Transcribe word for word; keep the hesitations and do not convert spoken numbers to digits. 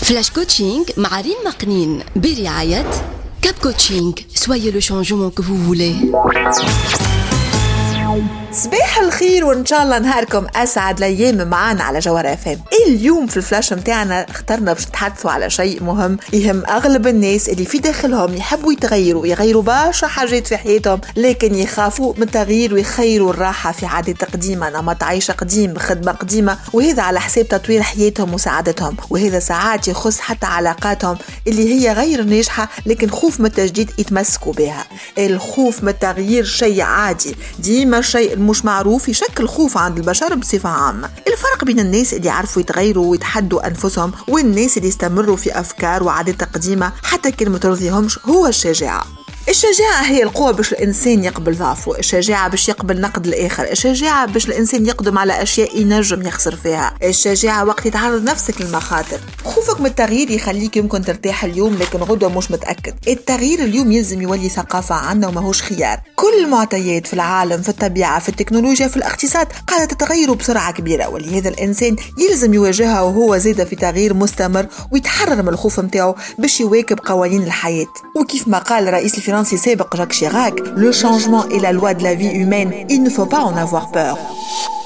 فلاش كوتشينغ مع ريم مقنين برعاية كاب كوتشينغ. Soyez le changement que vous voulez. صباح الخير وإن شاء الله نهاركم أسعد الأيام معانا على جوهر اف ام. اليوم في الفلاش متاعنا اخترنا باش نتحدثوا على شيء مهم يهم أغلب الناس اللي في داخلهم يحبوا يتغيروا يغيروا برشا حاجات في حياتهم، لكن يخافوا من التغيير ويخيروا الراحة في عادة قديمة، نمط عيشة قديم، خدمة قديمة، وهذا على حساب تطوير حياتهم وسعادتهم. وهذا ساعات يخص حتى علاقاتهم اللي هي غير ناجحة، لكن خوف من التجديد يتمسكوا بها. الخوف من التغيير شيء عادي، ديما شيء مش معروف يشكل خوف عند البشر بصفة عامة. الفرق بين الناس اللي يعرفوا يتغيروا ويتحدوا أنفسهم والناس اللي يستمروا في أفكار وعادات قديمة حتى كان ما ترضيهمش هو الشجاعة. الشجاعة هي القوة باش الإنسان يقبل ضعفه، الشجاعة باش يقبل نقد الآخر، الشجاعة باش الإنسان يقدم على أشياء ينجم يخسر فيها، الشجاعة وقت يتعرض نفسك للمخاطر. خوفك من التغيير يخليك يمكن ترتاح اليوم لكن غدوة مش متأكد. التغيير اليوم يلزم يولي ثقافة عنا وماهوش خيار. كل المعطيات في العالم، في الطبيعة، في التكنولوجيا، في الاقتصاد قاعدة تتغير بسرعة كبيرة، ولهذا الإنسان يلزم يواجهها وهو زيد في تغيير مستمر ويتحرر من الخوف متاعه باش يواكب قوانين الحياة. وكيف ما قال الرئيس الفرنسي سابق جاك شيراك: Le changement est la loi de la vie humaine, il ne faut pas en avoir peur.